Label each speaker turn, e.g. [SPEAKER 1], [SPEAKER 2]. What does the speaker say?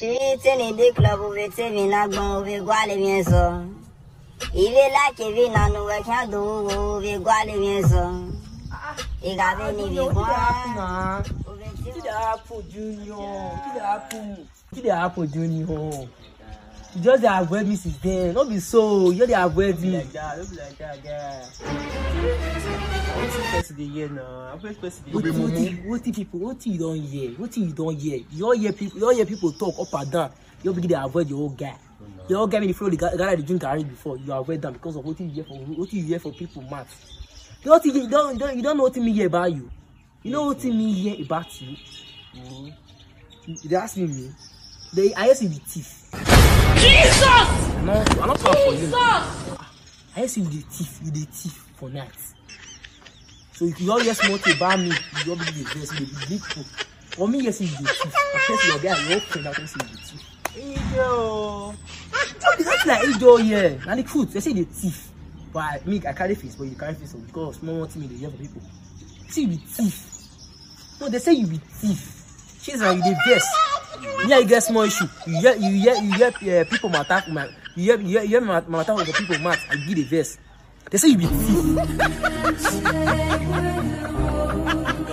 [SPEAKER 1] in the club with saving a go with Gualienso. Even like a vina, no, I can't do with Gualienso. It got any
[SPEAKER 2] Apple Junior. Apple Junior. You just avoid me since then. Not be so. You just avoid me. Like that. Don't be like that, guy. What you now? What you don't hear? You all hear people talk up and down. You begin to avoid your old guy. Your old guy when you follow the guy that you drink already before. You avoid them because of what you hear for people mad. You don't know what me hear about you. You know what me hear about you? They ask me. I see the thief.
[SPEAKER 3] Jesus!
[SPEAKER 2] I'm not for you. I see the thief for night. So if you all hear small thing about me, you all be the best, you be big people. For me, yes, it's the thief. I tell your guy, your friend, I don't see the thief. Angel. That's like Angel here. Now the truth, they say the thief. But I carry face, but you carry face because small thing they hear for people. See the thief. No, they say you be thief. She's like the best. Yeah, you get small issue. You hear people matter. You hear matter over people matter. I give the verse. They say you be thief.